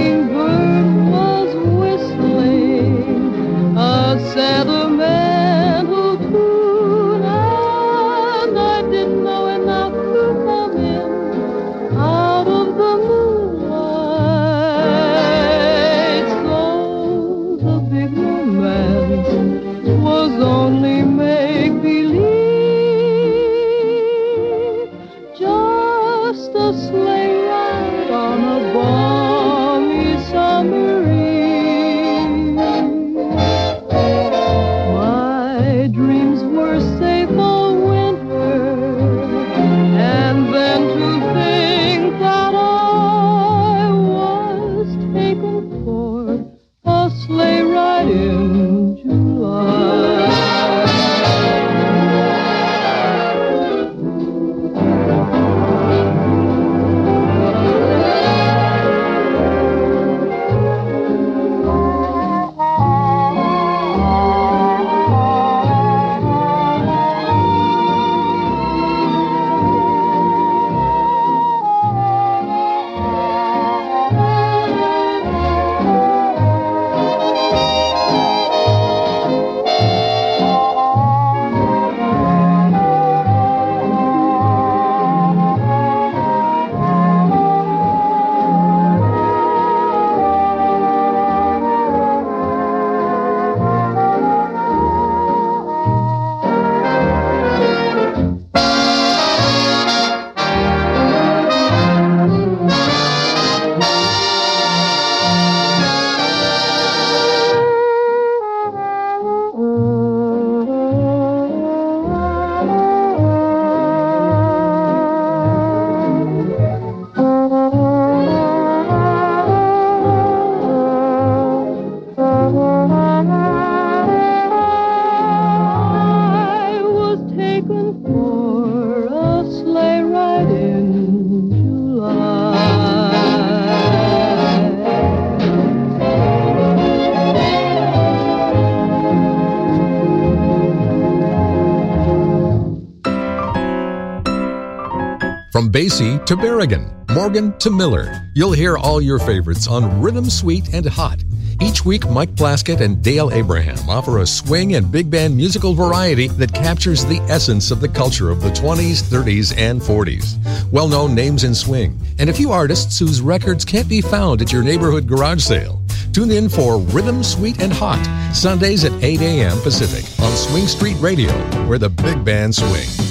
hummingbird was whistling a sentimental tune, and I didn't know when I could come in out of the moonlight. So the big romance was only make-believe, just a sleigh ride on a balmy summer eve. My dreams were safe all winter, and then to think that I was taken for a sleigh ride in July. I was taken for a sleigh ride in July. From Basie to Berrigan, Morgan to Miller, you'll hear all your favorites on Rhythm Sweet and Hot. Each week, Mike Plaskett and Dale Abraham offer a swing and big band musical variety that captures the essence of the culture of the 20s, 30s, and 40s. Well-known names in swing, and a few artists whose records can't be found at your neighborhood garage sale. Tune in for Rhythm Sweet and Hot, Sundays at 8 a.m. Pacific on Swing Street Radio, where the big band swing.